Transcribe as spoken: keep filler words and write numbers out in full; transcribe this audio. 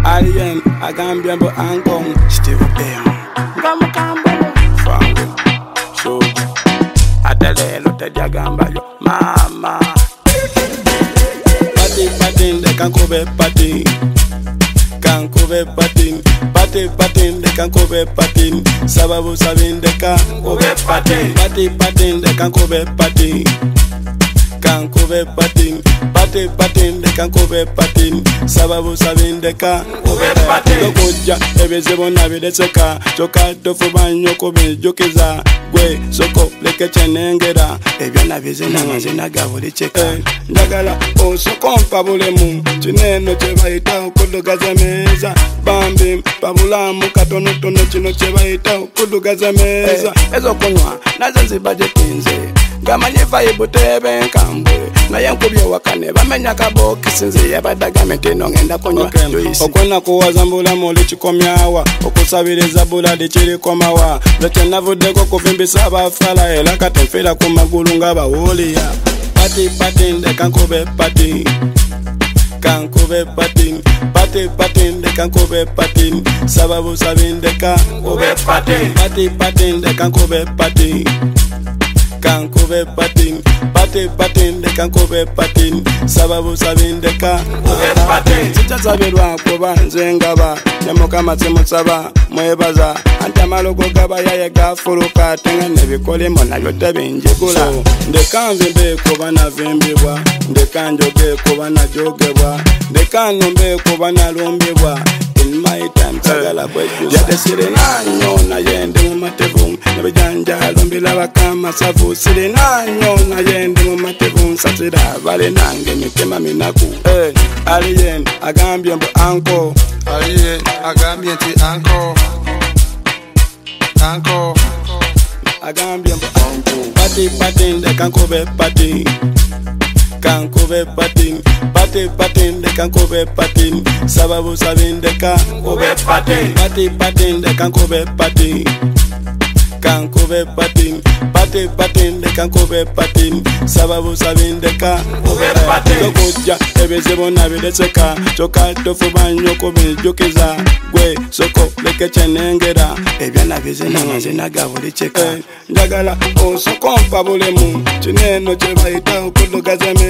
Alien, agambye mbo ankong Steve Bem Ngamukambo Fango Soja Adelelo tediagamba yo Mama Pati patin de kankobe patin Kankobe patin Pati patin de kankobe patin Sababu sabin de kankobe patin Pati patin de kankobe patin Kankobe patin Pati patin de kankobe patin Sababu sabin de kankobe patin Lokoja ebezibo nabideseka Choka tofu banyo kobe jokiza Gwe soko leke chenengera Ebya nabizina ngazina gavuli cheka Ndagala osoko mpabulemu Chineno chebaita ukudugaza meza Bambi pabulamu katono tono chino chebaita ukudugaza meza Ezo kunywa nazo zibaje tinze Gamanye vaibu tebe nkambwe Na yankubye wakane bamenya kaboki sinzi yabadaga meteno ngenda kunywa Joyisi Okwana kuwaza mbula muli chikomyawa Okusabiriza bula dichiri komawa Leche navudeko kufimbisa abafala Ela katemfila kumagulu nga bawuliya Pati patin de kankobe patin Kankobe patin Pati patin de kankobe patin Sababu sabin de kankobe patin Pati patin de kankobe patin Kankobe patin Pati patin de kankobe patin Sababu sabin de kankobe patin Sita sabirwa kuba nzengaba Nyamoka matimu saba mwebaza Antamalogo gaba ya ye gafuruka Tenga nebikole mona yote binjigula So ndeka mvimbe kuba na vimbibwa Ndeka njoge kuba na jogebwa Ndeka numbe kuba na lumbibwa In my time sagala kwejusa Yade siri nanyo na yende mumatevu Nabijanja lumbila wakama safu Siri nanyo na yende mumatevu Sasira vale nange mitema minaku Hey, alien, agambye mbo anko Alien, agambye nti anko Anko Agambye mbo anko Pati patin de kankobe patin Kankobe patin Pati patin de kankobe patin Sababu sabin de kankobe patin Pati patin de kankobe patin Kankobe patin Pati patin de kankobe patin Sababu sabin de kankobe patin Lokoja ebezibo nabideseka Choka tofu banyo kobe jokiza Gwe soko leke chenengera Ebya nabizina ngazina gavuli cheka Ndagala osoko mpabulemu Chineno chebaita ukudugaza me